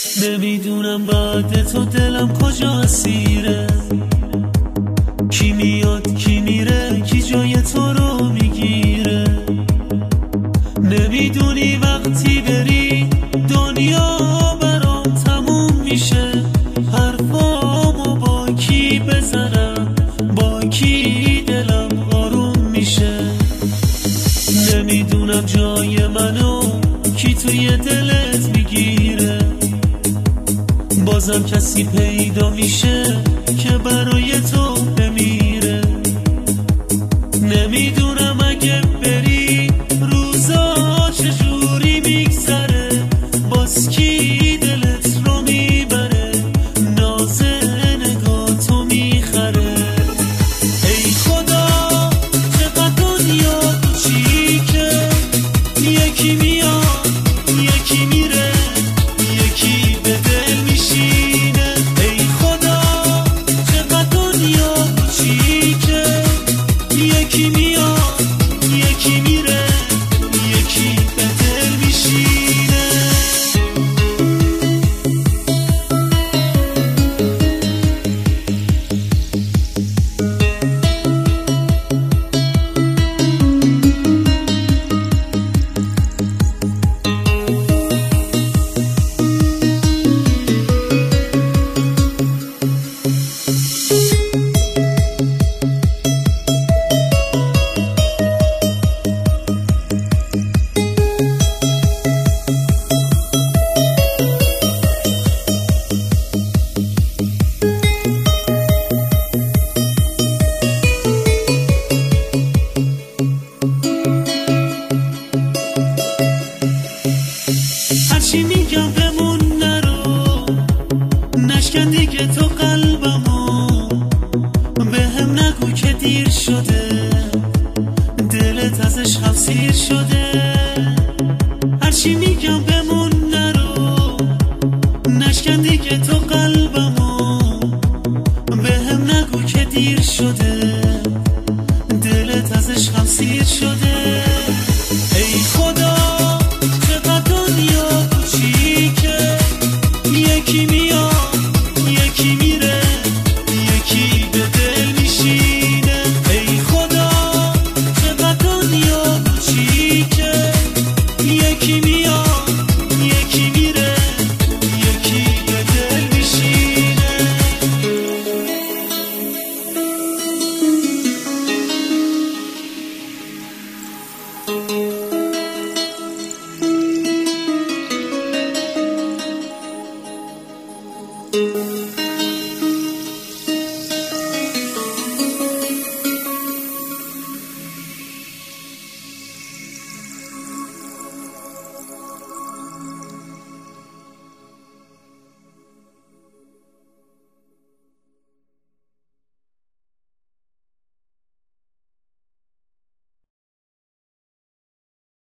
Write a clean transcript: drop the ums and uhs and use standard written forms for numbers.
نمیدونم بعد تو دلم کجا اسیره، کی میاد کی میره، کی جای تو رو میگیره. نمیدونی وقتی بری دنیا برام تموم میشه، حرفامو با کی بزنم، با کی دلم آروم میشه. نمیدونم جای منو کی توی دلت میگیره، بازم کسی پیدا میشه که برای تو بمیره. نمیدونم اگه بری روزا چجوری میگذره، باز کی دلت رو میبره، ناز نگاه تو میخره. ای خدا چقدر دنیا کوچیکه، یکی میاد یکی میره، یکی به دل میشینه. ای خدا چقدر دنیا کوچیکه، یکی میاد یکی میره، یکی به دل میشینه. هرچی میگم بمون نرو، نشکن دیگه تو قلبمو، به هم نگو که دیر شده، دلت از عشقم سیر شده. هرچی میگم بمون نرو، نشکن دیگه تو قلبمو، به هم نگو که دیر شده، دلت از عشقم سیر شده. ای خدا چقدر دنیا کوچیکه، یکی میاد یکی میره، یکی به دل میشینه. ای خدا چقدر دنیا کوچیکه، یکی میاد یکی میره، یکی به دل میشینه.